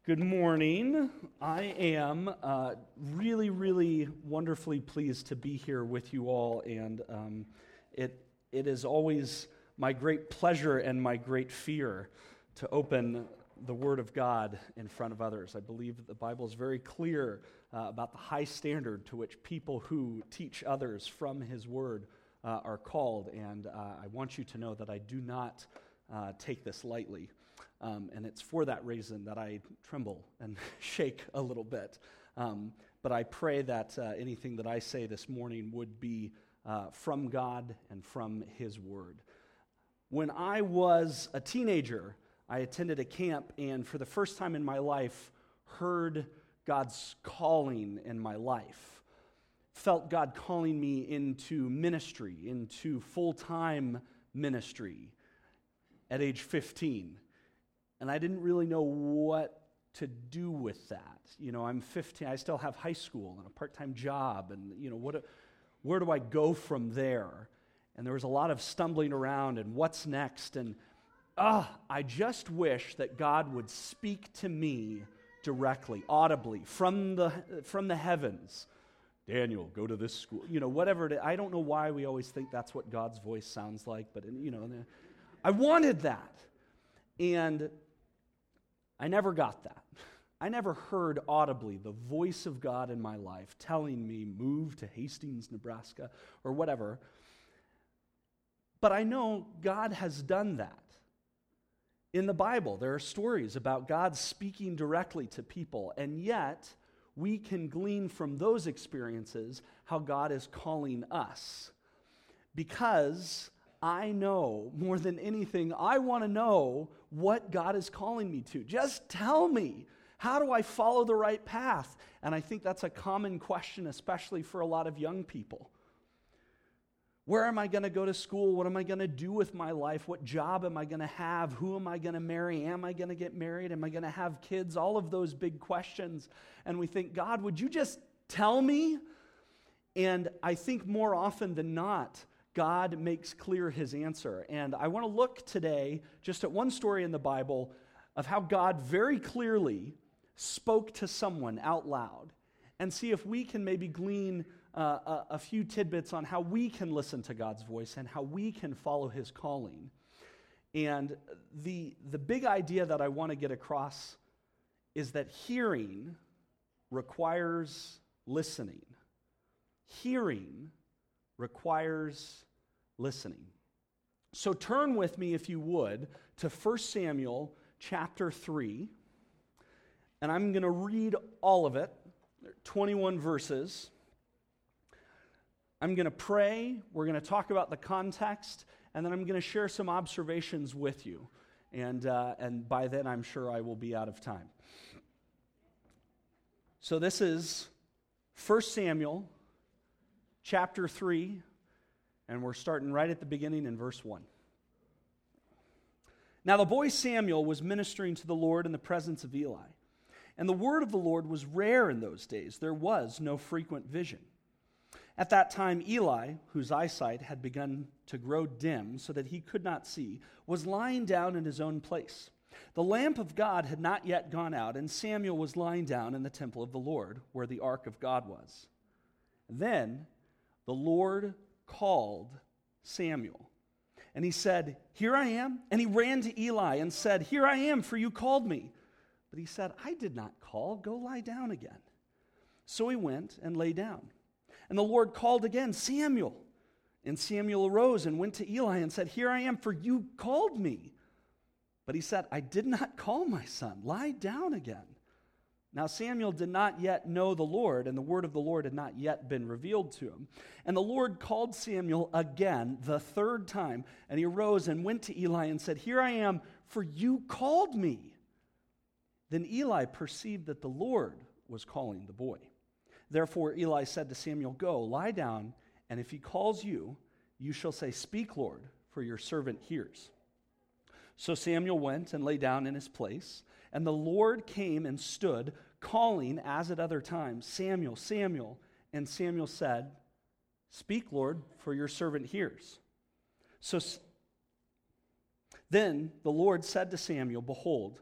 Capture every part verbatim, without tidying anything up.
Good morning. I am uh, really, really wonderfully pleased to be here with you all, and um, it it is always my great pleasure and my great fear to open the Word of God in front of others. I believe that the Bible is very clear uh, about the high standard to which people who teach others from His Word uh, are called, and uh, I want you to know that I do not uh, take this lightly. Um, and it's for that reason that I tremble and shake a little bit. Um, but I pray that uh, anything that I say this morning would be uh, from God and from His Word. When I was a teenager, I attended a camp and for the first time in my life heard God's calling in my life. Felt God calling me into ministry, into full-time ministry at age fifteen. And I didn't really know what to do with that. You know, I'm fifteen, I still have high school and a part-time job, and, you know, what? where do I go from there? And there was a lot of stumbling around, and what's next? And, ah, I just wish that God would speak to me directly, audibly, from the from the heavens. Daniel, go to this school. You know, whatever it is. I don't know why we always think that's what God's voice sounds like, but, you know, I wanted that. And I never got that. I never heard audibly the voice of God in my life telling me, move to Hastings, Nebraska, or whatever. But I know God has done that. In the Bible, there are stories about God speaking directly to people, and yet we can glean from those experiences how God is calling us. Because I know, more than anything, I want to know what God is calling me to. Just tell me, how do I follow the right path? And I think that's a common question, especially for a lot of young people. Where am I going to go to school? What am I going to do with my life? What job am I going to have? Who am I going to marry? Am I going to get married? Am I going to have kids? All of those big questions. And we think, God, would you just tell me? And I think more often than not, God makes clear His answer. And I want to look today just at one story in the Bible of how God very clearly spoke to someone out loud and see if we can maybe glean uh, a, a few tidbits on how we can listen to God's voice and how we can follow His calling. And the, the big idea that I want to get across is that hearing requires listening. Hearing requires listening. So turn with me, if you would, to First Samuel chapter three, and I'm going to read all of it. There are twenty-one verses. I'm going to pray, we're going to talk about the context, and then I'm going to share some observations with you. And, uh, and by then, I'm sure I will be out of time. So this is First Samuel chapter three, and we're starting right at the beginning in verse one. Now the boy Samuel was ministering to the Lord in the presence of Eli. And the word of the Lord was rare in those days. There was no frequent vision. At that time Eli, whose eyesight had begun to grow dim so that he could not see, was lying down in his own place. The lamp of God had not yet gone out, and Samuel was lying down in the temple of the Lord, where the ark of God was. Then the Lord called Samuel, and he said, "Here I am." And he ran to Eli and said, "Here I am, for you called me." But he said, "I did not call. Go lie down again." So he went and lay down. And the Lord called again, "Samuel." And Samuel arose and went to Eli and said, "Here I am, for you called me." But he said, "I did not call, my son. Lie down again." Now Samuel did not yet know the Lord, and the word of the Lord had not yet been revealed to him. And the Lord called Samuel again the third time, and he arose and went to Eli and said, "Here I am, for you called me." Then Eli perceived that the Lord was calling the boy. Therefore Eli said to Samuel, "Go, lie down, and if he calls you, you shall say, 'Speak, Lord, for your servant hears.'" So Samuel went and lay down in his place, and the Lord came and stood, calling as at other times, "Samuel, Samuel." And Samuel said, "Speak, Lord, for your servant hears." So then the Lord said to Samuel, "Behold,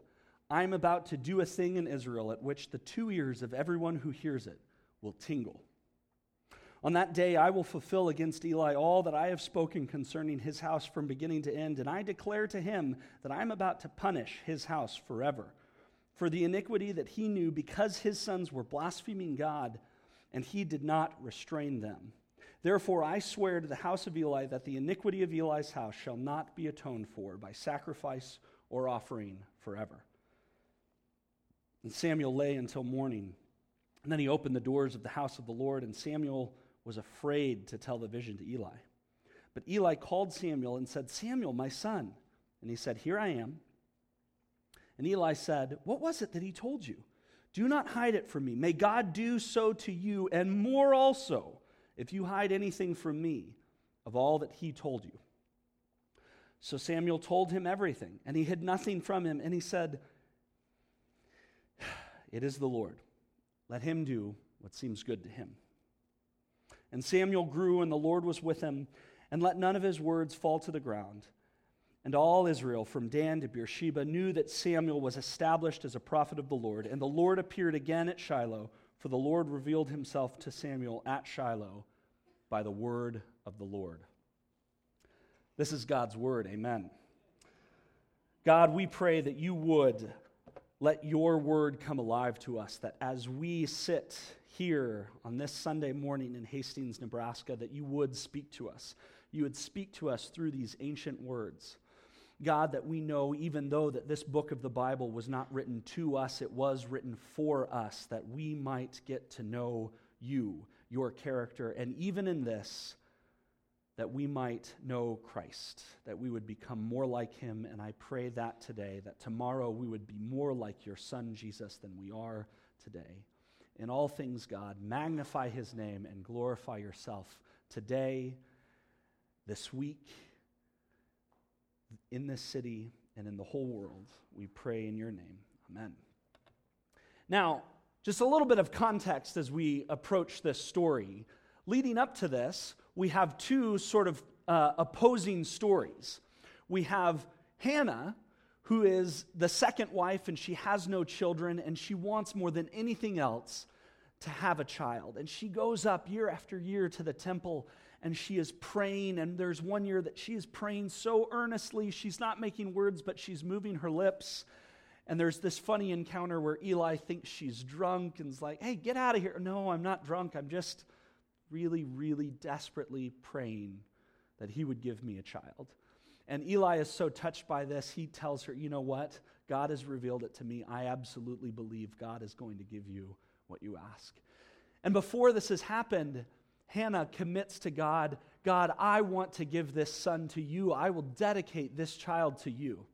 I am about to do a thing in Israel at which the two ears of everyone who hears it will tingle. On that day I will fulfill against Eli all that I have spoken concerning his house from beginning to end, and I declare to him that I am about to punish his house forever for the iniquity that he knew, because his sons were blaspheming God, and he did not restrain them. Therefore I swear to the house of Eli that the iniquity of Eli's house shall not be atoned for by sacrifice or offering forever. And Samuel lay until morning, and then he opened the doors of the house of the Lord, and Samuel was afraid to tell the vision to Eli. But Eli called Samuel and said, Samuel, my son. And he said, Here I am. And Eli said, What was it that he told you? Do not hide it from me. May God do so to you, and more also, if you hide anything from me of all that he told you. So Samuel told him everything, and he hid nothing from him. And he said, It is the Lord. Let him do what seems good to him. And Samuel grew, and the Lord was with him, and let none of his words fall to the ground. And all Israel, from Dan to Beersheba, knew that Samuel was established as a prophet of the Lord. And the Lord appeared again at Shiloh, for the Lord revealed himself to Samuel at Shiloh by the word of the Lord. This is God's word. Amen. God, we pray that you would let your word come alive to us, that as we sit here on this Sunday morning in Hastings, Nebraska, that you would speak to us. You would speak to us through these ancient words. God, that we know, even though that this book of the Bible was not written to us, it was written for us, that we might get to know you, your character, and even in this, that we might know Christ, that we would become more like him. And I pray that today, that tomorrow we would be more like your Son, Jesus, than we are today. In all things, God, magnify his name and glorify yourself today, this week, in this city, and in the whole world. We pray in your name. Amen. Now, just a little bit of context as we approach this story. Leading up to this, we have two sort of uh, opposing stories. We have Hannah, who is the second wife, and she has no children, and she wants more than anything else to have a child. And she goes up year after year to the temple, and she is praying, and there's one year that she is praying so earnestly, she's not making words, but she's moving her lips. And there's this funny encounter where Eli thinks she's drunk and is like, hey, get out of here. No, I'm not drunk. I'm just really, really desperately praying that he would give me a child. And Eli is so touched by this, he tells her, you know what? God has revealed it to me. I absolutely believe God is going to give you what you ask. And before this has happened, Hannah commits to God, God, I want to give this son to you. I will dedicate this child to you.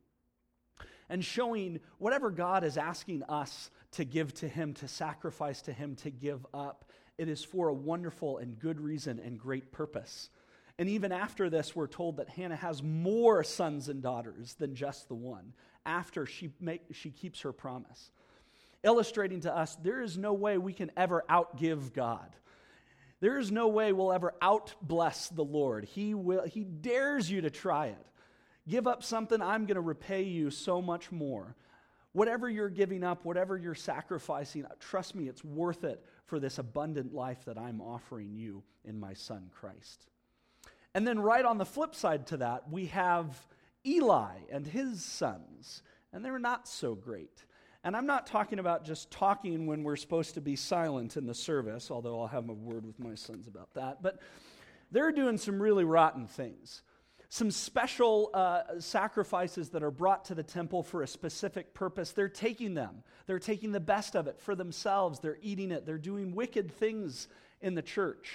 And showing whatever God is asking us to give to him, to sacrifice to him, to give up, it is for a wonderful and good reason and great purpose. And even after this, we're told that Hannah has more sons and daughters than just the one, after she make, she keeps her promise. Illustrating to us, there is no way we can ever outgive God. There is no way we'll ever outbless the Lord. He will. He dares you to try it. Give up something, I'm going to repay you so much more. Whatever you're giving up, whatever you're sacrificing, trust me, it's worth it for this abundant life that I'm offering you in my son Christ. And then right on the flip side to that, we have Eli and his sons, and they're not so great. And I'm not talking about just talking when we're supposed to be silent in the service, although I'll have a word with my sons about that, but they're doing some really rotten things. Some special uh, sacrifices that are brought to the temple for a specific purpose, they're taking them. They're taking the best of it for themselves. They're eating it. They're doing wicked things in the church.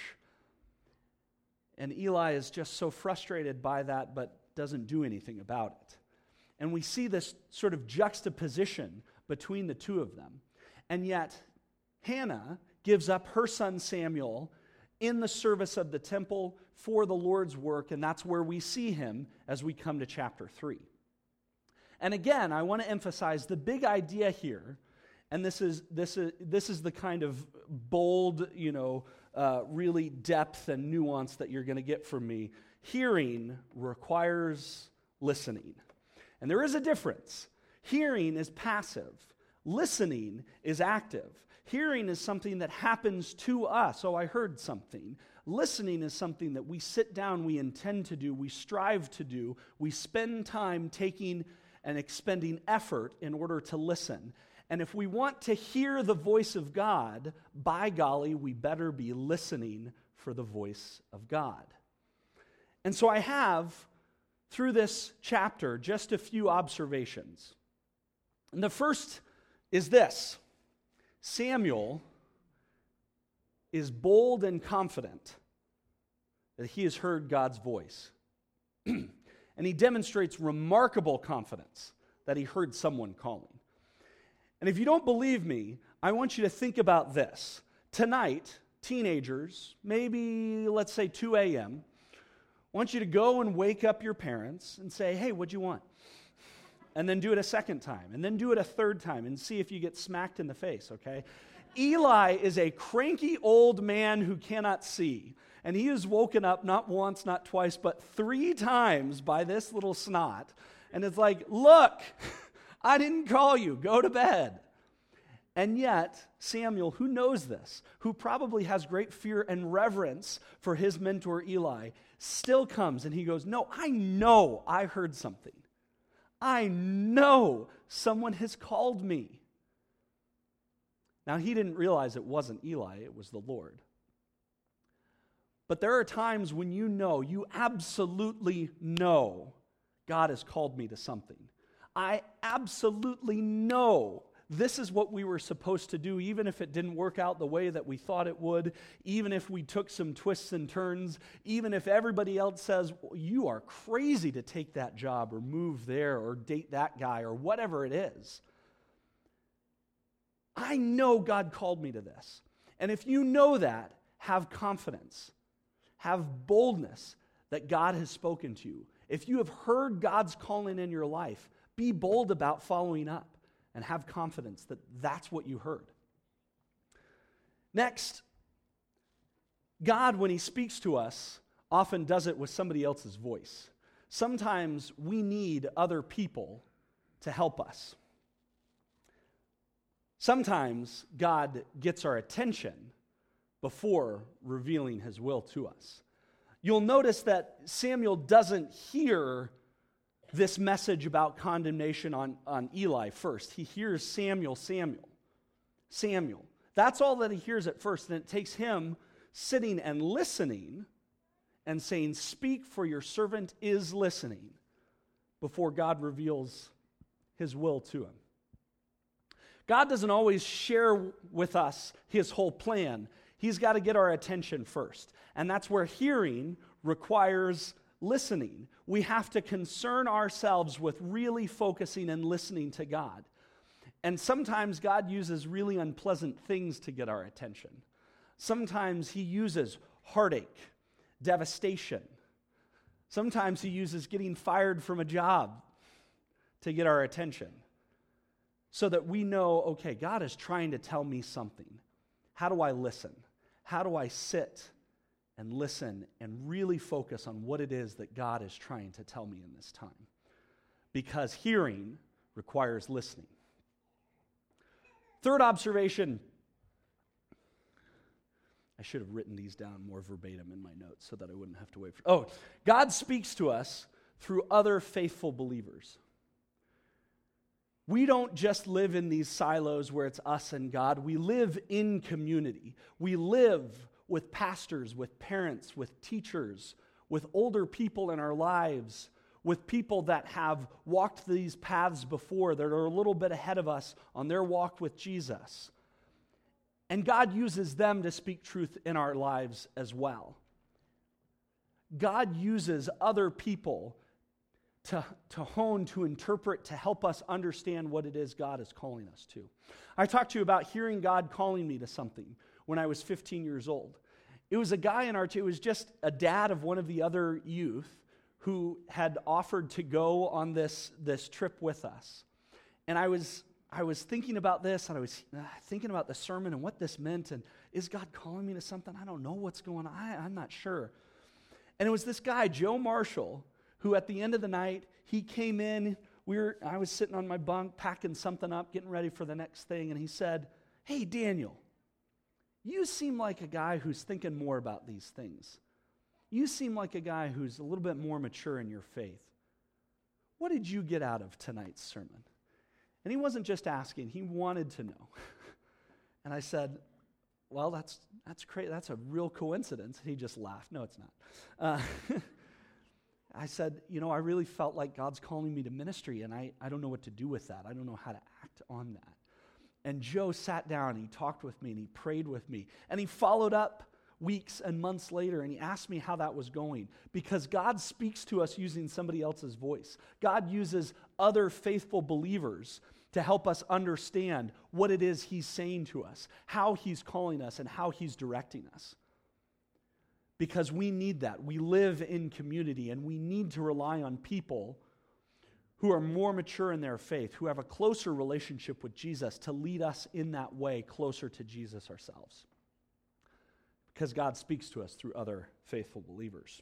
And Eli is just so frustrated by that, but doesn't do anything about it. And we see this sort of juxtaposition between the two of them. And yet, Hannah gives up her son Samuel in the service of the temple for the Lord's work, and that's where we see him as we come to chapter three. And again, I want to emphasize the big idea here, and this is this is this is the kind of bold, you know, uh, really depth and nuance that you're going to get from me. Hearing requires listening, and there is a difference. Hearing is passive. Listening is active. Hearing is something that happens to us. Oh, I heard something. Listening is something that we sit down, we intend to do, we strive to do. We spend time taking and expending effort in order to listen. And if we want to hear the voice of God, by golly, we better be listening for the voice of God. And so I have, through this chapter, just a few observations. And the first is this: Samuel is bold and confident that he has heard God's voice. And he demonstrates remarkable confidence that he heard someone calling. And if you don't believe me, I want you to think about this. Tonight, teenagers, maybe let's say two a.m., I want you to go and wake up your parents and say, hey, what'd you want? And then do it a second time, and then do it a third time, and see if you get smacked in the face, okay? Eli is a cranky old man who cannot see, and he is woken up not once, not twice, but three times by this little snot, and it's like, look, I didn't call you, go to bed. And yet, Samuel, who knows this, who probably has great fear and reverence for his mentor Eli, still comes and he goes, no, I know I heard something. I know someone has called me. Now, he didn't realize it wasn't Eli, it was the Lord. But there are times when you know, you absolutely know, God has called me to something. I absolutely know this is what we were supposed to do, even if it didn't work out the way that we thought it would, even if we took some twists and turns, even if everybody else says, well, you are crazy to take that job or move there or date that guy or whatever it is. I know God called me to this. And if you know that, have confidence, have boldness that God has spoken to you. If you have heard God's calling in your life, be bold about following up. And have confidence that that's what you heard. Next, God, when he speaks to us, often does it with somebody else's voice. Sometimes we need other people to help us. Sometimes God gets our attention before revealing his will to us. You'll notice that Samuel doesn't hear this message about condemnation on, on Eli first. He hears Samuel, Samuel, Samuel. That's all that he hears at first. And it takes him sitting and listening and saying, speak, for your servant is listening, before God reveals his will to him. God doesn't always share with us his whole plan. He's got to get our attention first. And that's where hearing requires listening. We have to concern ourselves with really focusing and listening to God. And sometimes God uses really unpleasant things to get our attention. Sometimes he uses heartache, devastation. Sometimes he uses getting fired from a job to get our attention, so that we know, okay, God is trying to tell me something. How do I listen? How do I sit and listen and really focus on what it is that God is trying to tell me in this time? Because hearing requires listening. Third observation, I should have written these down more verbatim in my notes so that I wouldn't have to wait for... Oh, God speaks to us through other faithful believers. We don't just live in these silos where it's us and God. We live in community. We live with pastors, with parents, with teachers, with older people in our lives, with people that have walked these paths before, that are a little bit ahead of us on their walk with Jesus. And God uses them to speak truth in our lives as well. God uses other people to, to hone, to interpret, to help us understand what it is God is calling us to. I talked to you about hearing God calling me to something when I was fifteen years old. It was a guy in our, it was just a dad of one of the other youth who had offered to go on this, this trip with us. And I was I was thinking about this, and I was uh, thinking about the sermon and what this meant, and is God calling me to something? I don't know what's going on. I, I'm not sure. And it was this guy, Joe Marshall, who at the end of the night, he came in we were, I was sitting on my bunk, packing something up, getting ready for the next thing, and he said, "Hey, Daniel, you seem like a guy who's thinking more about these things. You seem like a guy who's a little bit more mature in your faith. What did you get out of tonight's sermon?" And he wasn't just asking, he wanted to know. And I said, "Well, that's that's crazy. That's a real coincidence." He just laughed. "No, it's not." Uh, I said, "You know, I really felt like God's calling me to ministry, and I, I don't know what to do with that. I don't know how to act on that." And Joe sat down, and he talked with me, and he prayed with me. And he followed up weeks and months later, and he asked me how that was going. Because God speaks to us using somebody else's voice. God uses other faithful believers to help us understand what it is he's saying to us, how he's calling us, and how he's directing us. Because we need that. We live in community, and we need to rely on people who are more mature in their faith, who have a closer relationship with Jesus to lead us in that way closer to Jesus ourselves. Because God speaks to us through other faithful believers.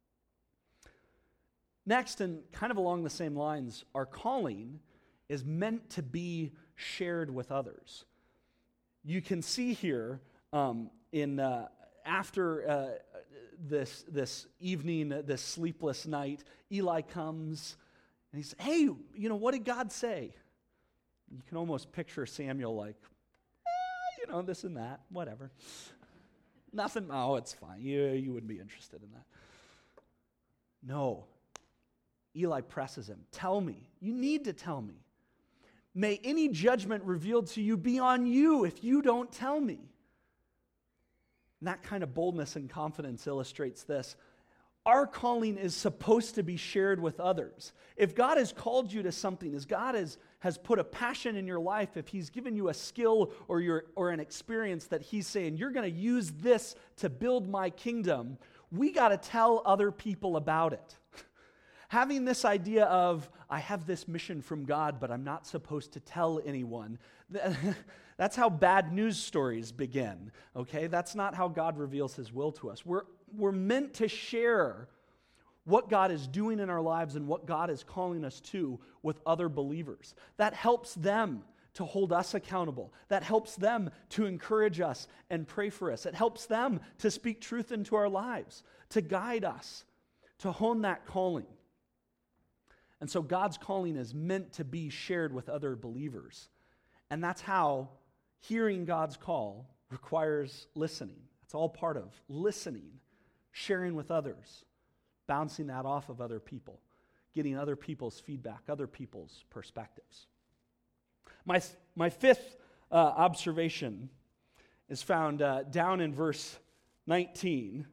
Next, and kind of along the same lines, our calling is meant to be shared with others. You can see here um, in uh, after uh, this this evening, this sleepless night, Eli comes and he says, "Hey, you know, what did God say?" You can almost picture Samuel like, eh, you know, this and that, whatever. Nothing, oh, it's fine. You, you wouldn't be interested in that. No. Eli presses him. "Tell me. You need to tell me. May any judgment revealed to you be on you if you don't tell me." And that kind of boldness and confidence illustrates this. Our calling is supposed to be shared with others. If God has called you to something, as God has, has put a passion in your life, if he's given you a skill or, your, or an experience that he's saying, "You're going to use this to build my kingdom," we got to tell other people about it. Having this idea of, I have this mission from God, but I'm not supposed to tell anyone, that's how bad news stories begin, okay? That's not how God reveals his will to us. We're, we're meant to share what God is doing in our lives and what God is calling us to with other believers. That helps them to hold us accountable. That helps them to encourage us and pray for us. It helps them to speak truth into our lives, to guide us, to hone that calling. And so God's calling is meant to be shared with other believers. And that's how hearing God's call requires listening. It's all part of listening, sharing with others, bouncing that off of other people, getting other people's feedback, other people's perspectives. My, my fifth uh, observation is found uh, down in verse nineteen.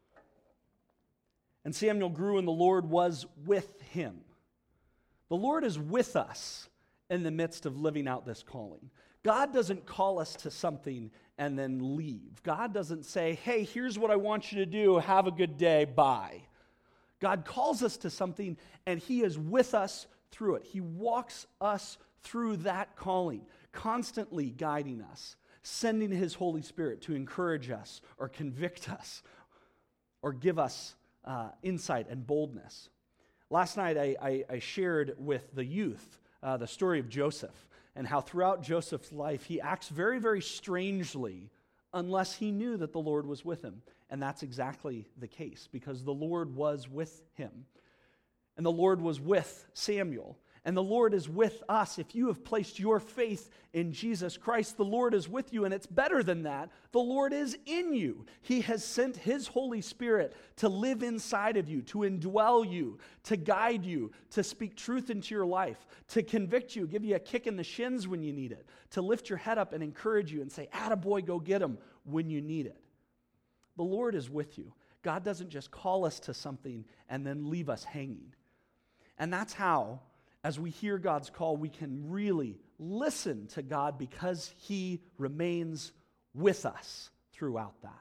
"And Samuel grew, and the Lord was with him." The Lord is with us in the midst of living out this calling. God doesn't call us to something and then leave. God doesn't say, "Hey, here's what I want you to do. Have a good day. Bye." God calls us to something, and he is with us through it. He walks us through that calling, constantly guiding us, sending his Holy Spirit to encourage us or convict us or give us uh, insight and boldness. Last night, I, I, I shared with the youth uh, the story of Joseph and how throughout Joseph's life, he acts very, very strangely unless he knew that the Lord was with him. And that's exactly the case, because the Lord was with him. And the Lord was with Samuel. And the Lord is with us. If you have placed your faith in Jesus Christ, the Lord is with you. And it's better than that. The Lord is in you. He has sent his Holy Spirit to live inside of you, to indwell you, to guide you, to speak truth into your life, to convict you, give you a kick in the shins when you need it, to lift your head up and encourage you and say, "Attaboy, go get him," when you need it. The Lord is with you. God doesn't just call us to something and then leave us hanging. And that's how, as we hear God's call, we can really listen to God, because he remains with us throughout that.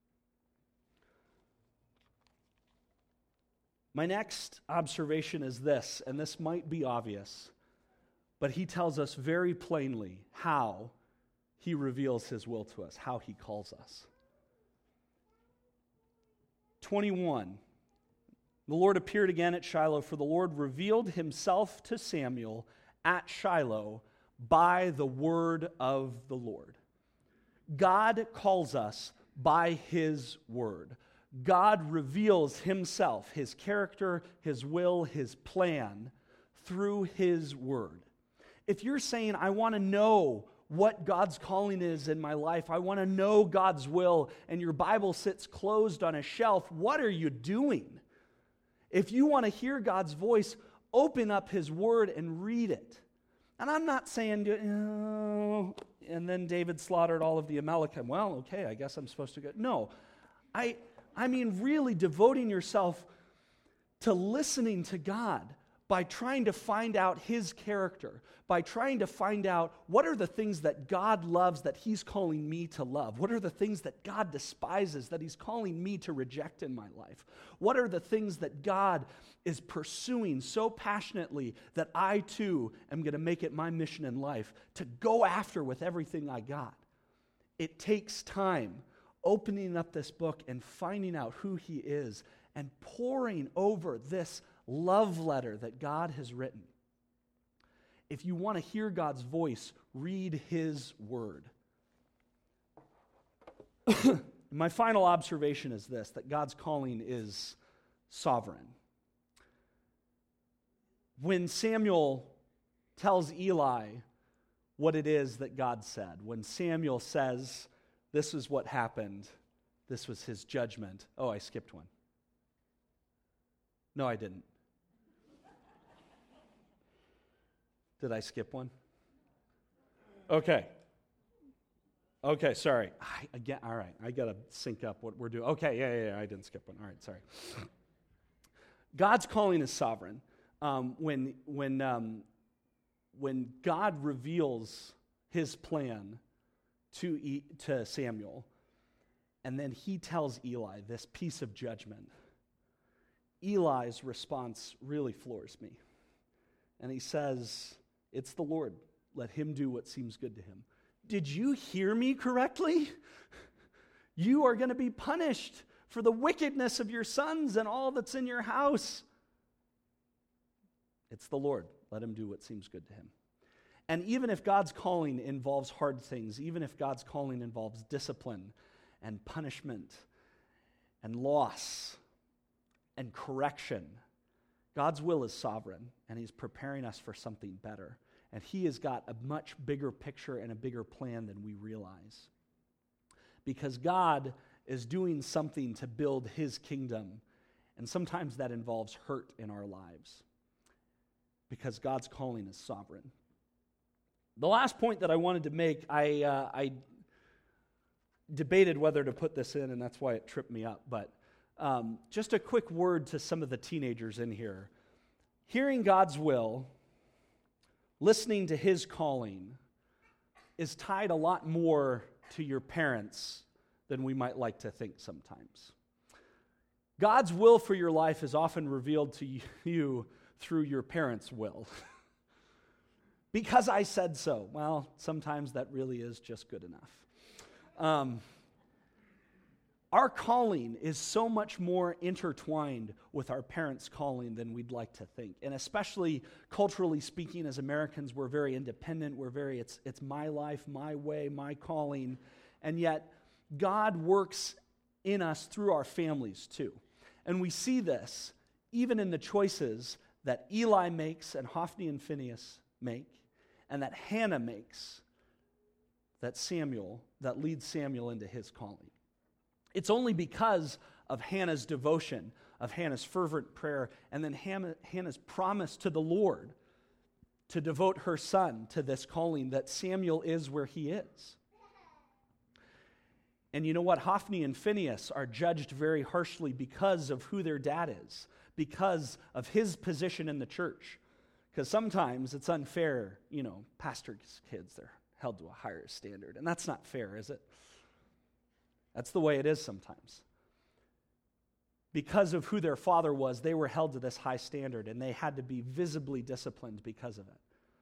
My next observation is this, and this might be obvious, but he tells us very plainly how he reveals his will to us, how he calls us. twenty-one, The Lord appeared again at Shiloh, for the Lord revealed himself to Samuel at Shiloh by the word of the Lord. God calls us by his word. God reveals himself, his character, his will, his plan through his word. If you're saying, I want to know what God's calling is in my life, I want to know God's will, and your Bible sits closed on a shelf, what are you doing? If you want to hear God's voice, open up his word and read it. And I'm not saying, oh, and then David slaughtered all of the Amalekites. Well, okay, I guess I'm supposed to go. No, I, I mean really devoting yourself to listening to God by trying to find out his character, by trying to find out what are the things that God loves that he's calling me to love? What are the things that God despises that he's calling me to reject in my life? What are the things that God is pursuing so passionately that I too am going to make it my mission in life to go after with everything I got? It takes time opening up this book and finding out who he is and poring over this love letter that God has written. If you want to hear God's voice, read his word. My final observation is this, that God's calling is sovereign. When Samuel tells Eli what it is that God said, when Samuel says, this is what happened, this was his judgment. Oh, I skipped one. No, I didn't. Did I skip one? Okay. Okay, sorry. I, again, all right, I got to sync up what we're doing. Okay, yeah, yeah, yeah, I didn't skip one. All right, sorry. God's calling is sovereign. Um, when, when, um, when God reveals his plan to, e- to Samuel, and then he tells Eli this piece of judgment, Eli's response really floors me. And he says, it's the Lord. Let him do what seems good to him. Did you hear me correctly? You are going to be punished for the wickedness of your sons and all that's in your house. It's the Lord. Let him do what seems good to him. And even if God's calling involves hard things, even if God's calling involves discipline and punishment and loss and correction, God's will is sovereign, and he's preparing us for something better. And he has got a much bigger picture and a bigger plan than we realize. Because God is doing something to build his kingdom, and sometimes that involves hurt in our lives. Because God's calling is sovereign. The last point that I wanted to make, I, uh, I debated whether to put this in, and that's why it tripped me up, but Um, just a quick word to some of the teenagers in here. Hearing God's will, listening to his calling, is tied a lot more to your parents than we might like to think sometimes. God's will for your life is often revealed to you through your parents' will. Because I said so. Well, sometimes that really is just good enough. Um Our calling is so much more intertwined with our parents' calling than we'd like to think. And especially culturally speaking, as Americans, we're very independent. We're very, it's, it's my life, my way, my calling. And yet, God works in us through our families too. And we see this even in the choices that Eli makes and Hophni and Phinehas make, and that Hannah makes, that Samuel, that leads Samuel into his calling. It's only because of Hannah's devotion, of Hannah's fervent prayer, and then Hannah's promise to the Lord to devote her son to this calling that Samuel is where he is. And you know what? Hophni and Phinehas are judged very harshly because of who their dad is, because of his position in the church. Because sometimes it's unfair, you know, pastors' kids, they're held to a higher standard. And that's not fair, is it? That's the way it is sometimes. Because of who their father was, they were held to this high standard, and they had to be visibly disciplined because of it.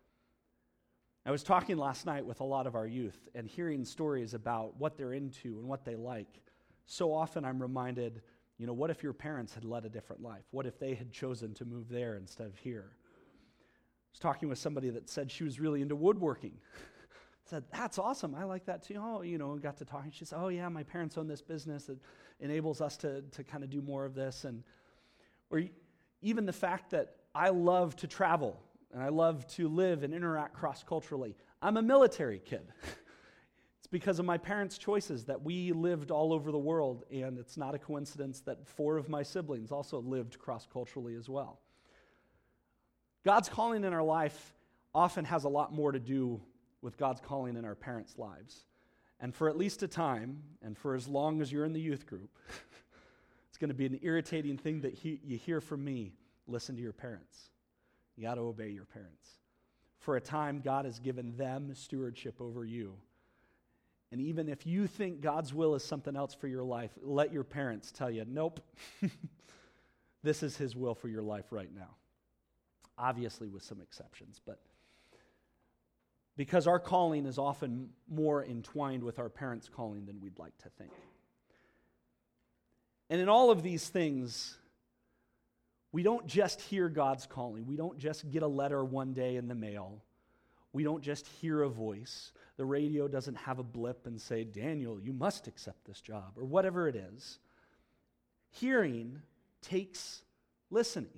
I was talking last night with a lot of our youth and hearing stories about what they're into and what they like. So often I'm reminded You know, what if your parents had led a different life? What if they had chosen to move there instead of here? I was talking with somebody that said she was really into woodworking. Said, that's awesome. I like that too. Oh, you know, got to talking. She said, oh yeah, my parents own this business that enables us to, to kind of do more of this. And or even the fact that I love to travel and I love to live and interact cross-culturally. I'm a military kid. It's because of my parents' choices that we lived all over the world, and it's not a coincidence that four of my siblings also lived cross-culturally as well. God's calling in our life often has a lot more to do with God's calling in our parents' lives. And for at least a time, and for as long as you're in the youth group, it's going to be an irritating thing that he, you hear from me. Listen to your parents. You got to obey your parents. For a time, God has given them stewardship over you. And even if you think God's will is something else for your life, let your parents tell you, nope, this is his will for your life right now. Obviously with some exceptions, but because our calling is often more entwined with our parents' calling than we'd like to think. And in all of these things, we don't just hear God's calling. We don't just get a letter one day in the mail. We don't just hear a voice. The radio doesn't have a blip and say, Daniel, you must accept this job, or whatever it is. Hearing takes listening.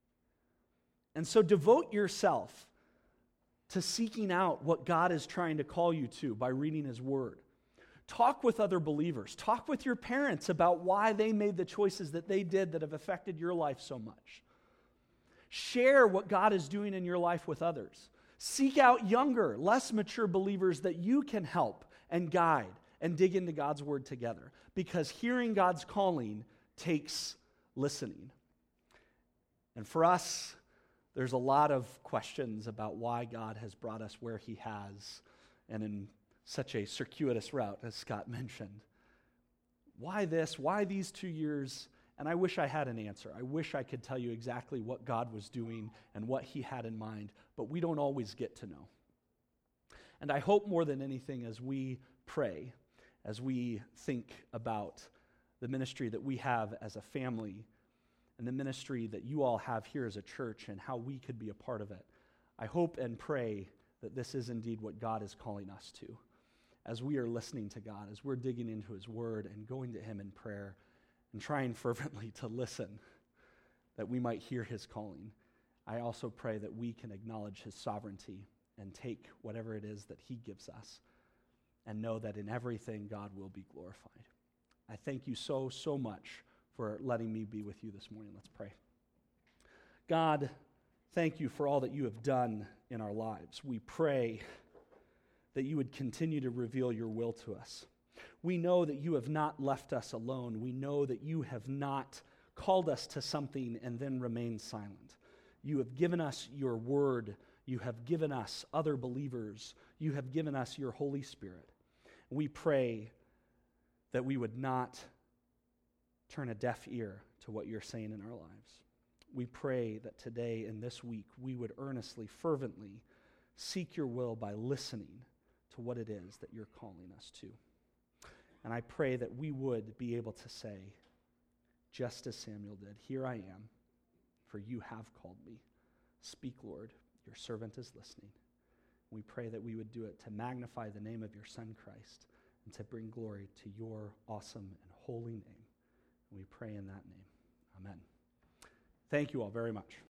And so devote yourself to seeking out what God is trying to call you to by reading his word. Talk with other believers. Talk with your parents about why they made the choices that they did that have affected your life so much. Share what God is doing in your life with others. Seek out younger, less mature believers that you can help and guide and dig into God's word together. Because hearing God's calling takes listening. And for us, there's a lot of questions about why God has brought us where he has, and in such a circuitous route, as Scott mentioned. Why this? Why these two years? And I wish I had an answer. I wish I could tell you exactly what God was doing and what he had in mind, but we don't always get to know. And I hope more than anything, as we pray, as we think about the ministry that we have as a family, and the ministry that you all have here as a church and how we could be a part of it, I hope and pray that this is indeed what God is calling us to. As we are listening to God, as we're digging into his word and going to him in prayer and trying fervently to listen, that we might hear his calling. I also pray that we can acknowledge his sovereignty and take whatever it is that he gives us and know that in everything God will be glorified. I thank you so, so much for letting me be with you this morning. Let's pray. God, thank you for all that you have done in our lives. We pray that you would continue to reveal your will to us. We know that you have not left us alone. We know that you have not called us to something and then remained silent. You have given us your word. You have given us other believers. You have given us your Holy Spirit. We pray that we would not turn a deaf ear to what you're saying in our lives. We pray that today and this week we would earnestly, fervently seek your will by listening to what it is that you're calling us to. And I pray that we would be able to say, just as Samuel did, here I am, for you have called me. Speak, Lord, your servant is listening. We pray that we would do it to magnify the name of your Son, Christ, and to bring glory to your awesome and holy name. We pray in that name. Amen. Thank you all very much.